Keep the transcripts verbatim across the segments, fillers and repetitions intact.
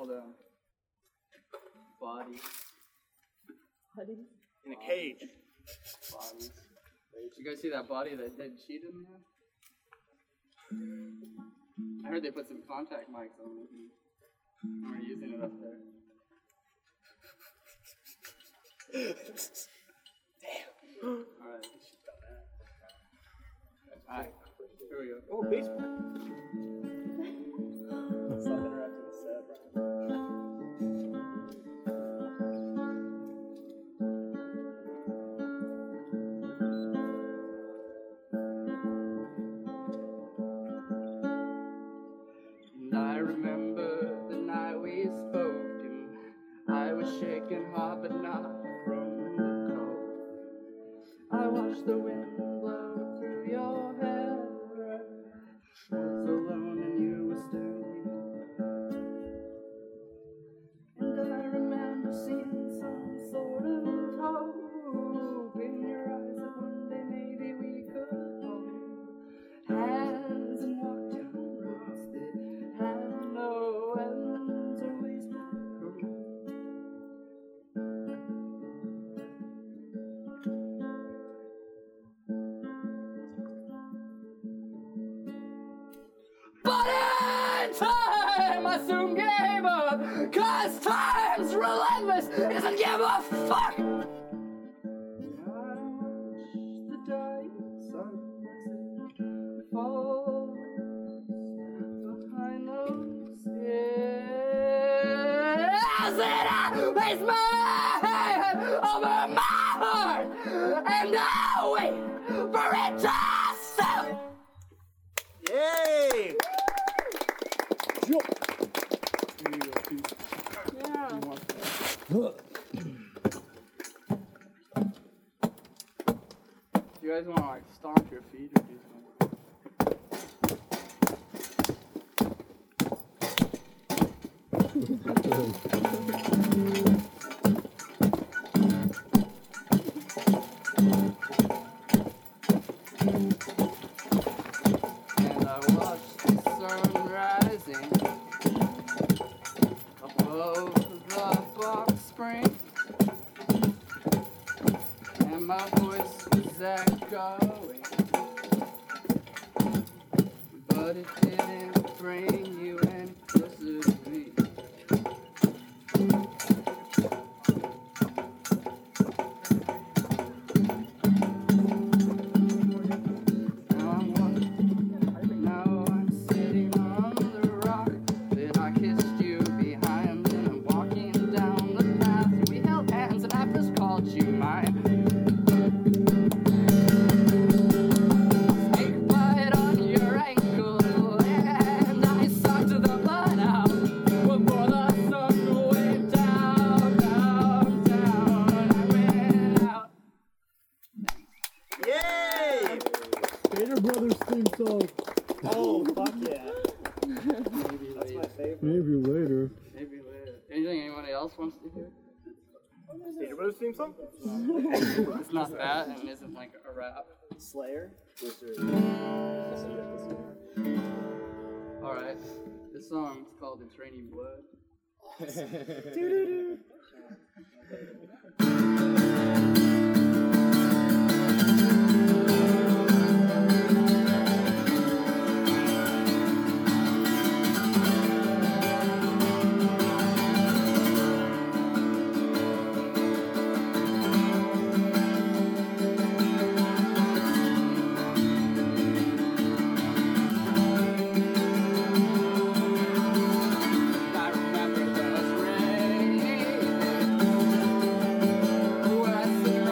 called um, Bodies. Bodies? In a cage. Bodies. Did you guys see that body that dead cheetah in there? I heard they put some contact mics on it and we're using it up there. Damn. Alright. Alright. Here we go. Oh, baseball. Stop interrupting the set, Brian. And I remember the night we spoke, and I was shaking hard but not from the cold. I watched the wind blow through your hair. I was alone and you were standing. And I remember seeing some sort of hope in your eyes that one day maybe we could hold hands and walk down roads that had no ends or ways to go. But in time, I soon gave up, cause time's relentless, doesn't give a fuck. I watch the dying sun as it falls behind those hills, and I place my hand over my heart, and I wait for it to stop. Yay! Yeah. You guys want to like stomp your feet or do And I watched the sun rising above the box spring, and my voice was echoing, but it didn't bring you any closer to me. Now I'm walking, now I'm sitting on the rock that I kissed you behind, and I'm walking down the path. We held hands and I first called you mine. Snake bite on your ankle, and I sucked the blood out before the sun went down, down, down, and I went out. Yay! Gator Brothers theme song. Oh, fuck yeah. Maybe That's my later. favorite. Maybe later. Maybe later. Anything anybody else wants to hear? Gator Brothers theme song? It's not that and isn't like a rap. Slayer? Alright. This song is called It's Raining Blood. I remember those rainy days where I sit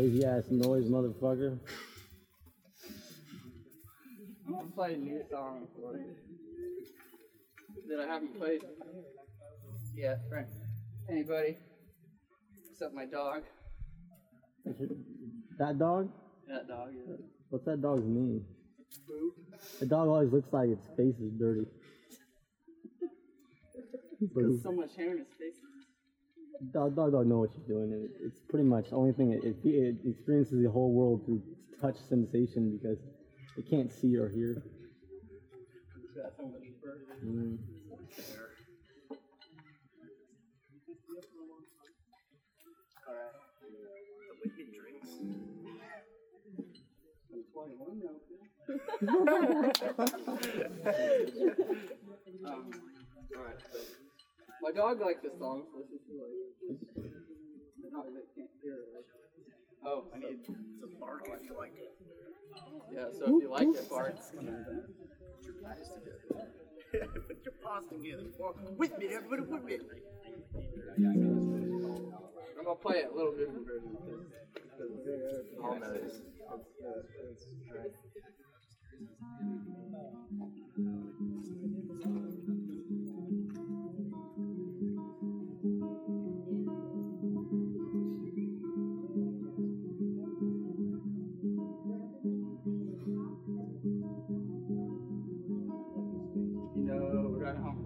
Crazy ass noise, motherfucker. I'm gonna play a new song for you that I haven't played yet, right? Anybody? Except my dog. That dog? That dog, yeah. What's that dog's name? Boo. The dog always looks like its face is dirty. There's so much hair in his face. Dog, dog don't know what you're doing. It, it's pretty much the only thing it, it, it experiences the whole world through touch sensation because it can't see or hear. It's got so much fur. Mm. Alright. The wicked drinks. I'm twenty-one now. um, Alright. My dog likes this song. Listen to it. The dog that can't hear it. Like, oh, I need It's a bark if you like it. Yeah, so if you like it, Bart. Put your paws together. Put your paws together. Whip it, everybody whip it. I'm gonna play it a little different version. All knows. You know, we're at home.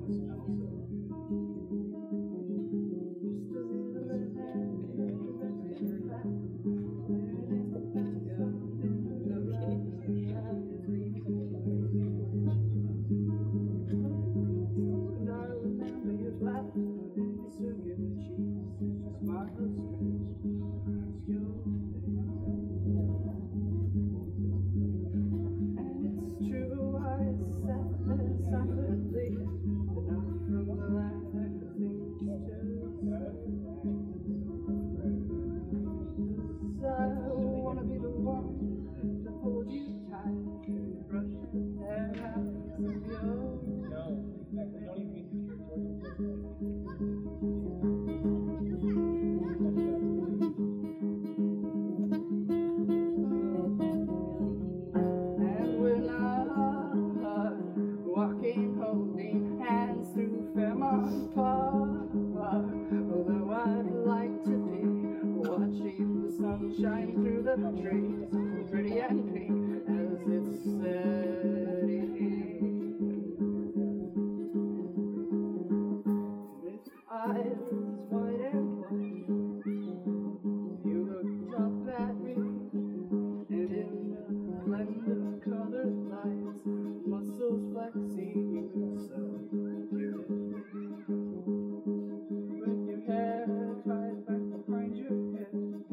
Shine through the trees, pretty and pink as it's setting. With eyes wide and wide, you looked up at me, and in the blend of colored lights, muscles flexing so beautifully. With your hair tied back behind your head.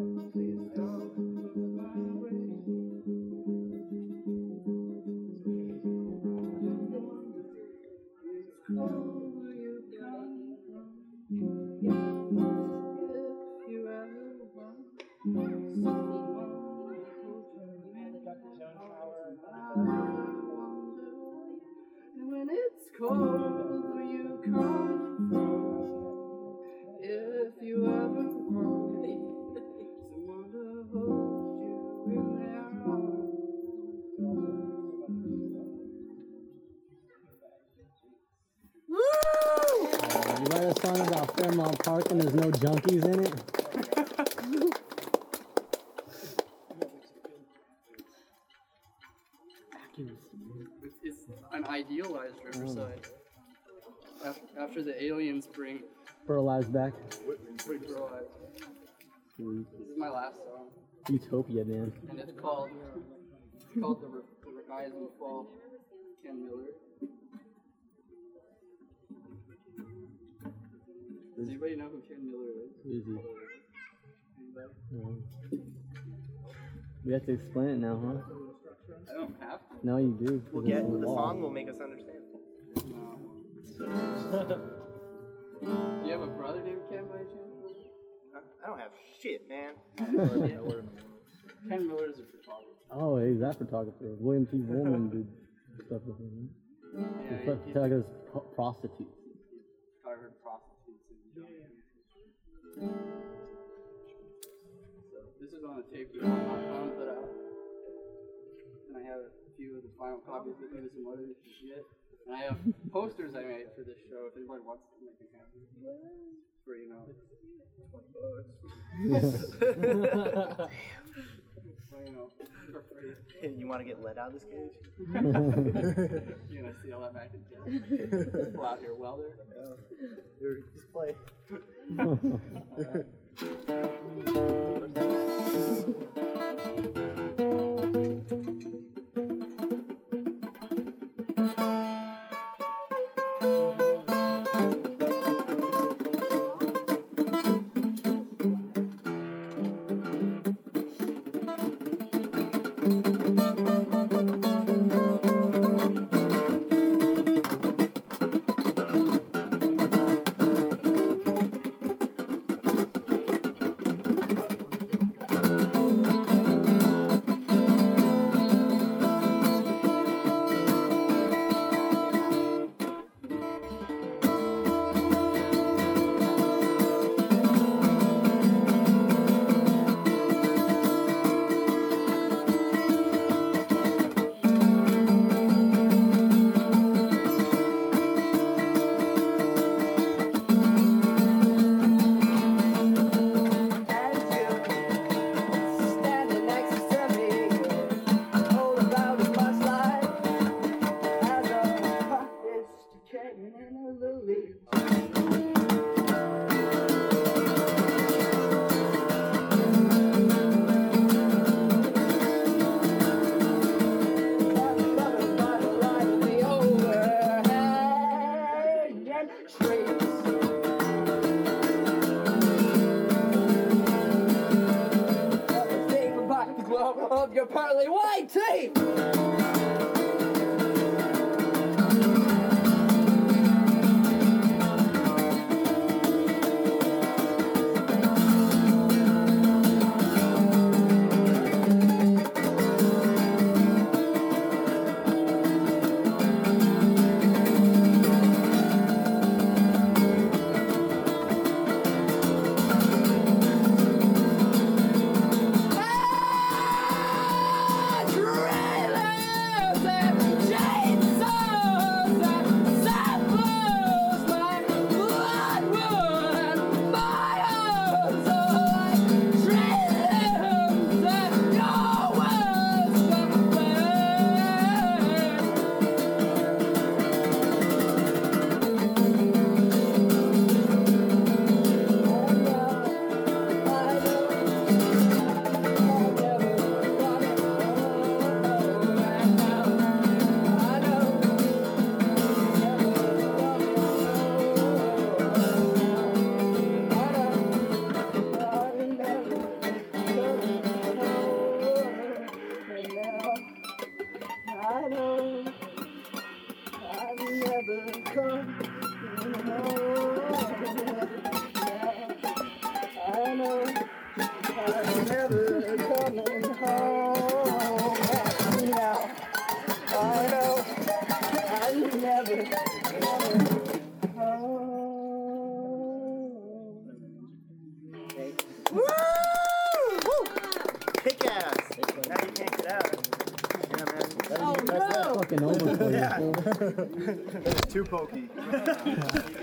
And when it's cold where you come from, if you ever want someone to hold you in their arms. Uh, you write a song about Fairmont Park and there's no junkies in it? It's an idealized Riverside. After, after the aliens bring Burl Ives back. bring Burl Ives. Sweet. This is my last song, Utopia, man. and it's called it's called the, Re- the Rise and Fall. Ken Miller. Does anybody know who Ken Miller is? Easy. Anybody? No. We have to explain it now, huh? I don't have to. No, you do. 'cause We'll it's get in the law. song will make us understand. No. Do you have a brother named Ken by chance? I don't have shit, man. Ken Miller is a photographer. Oh, he's that photographer. William T. Woolman did stuff with him. Yeah, He he- put he's photographers pro- prostitutes. I heard prostitutes. And so this is on on the tape that Tom put out. And I have a few of the final copies with me with some other shit. And I have posters I made for this show if anybody wants to make it happen. For, you know, twenty bucks. So, you know, for free. And you want to get let out of this cage? You're gonna see all that back in jail. Pull out your welder. Yeah. Here, just play. Of your pearly white teeth. Fucking over for you. That's too pokey.